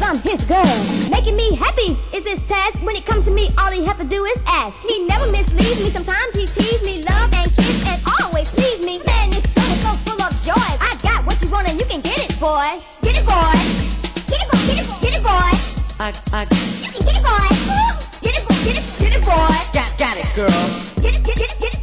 I'm his girl. Making me happy is this task. When it comes to me, all he have to do is ask. He never misleads me, sometimes he tease me. Love and kiss and always please me. Man, this girl is so full of joy. I got what you want and you can get it, boy. Get it, boy. Get it, boy. Get it, boy. Get it, boy. You can get it, boy. Get it, boy. Get it, boy. Got it, girl. Get it, get it, get it.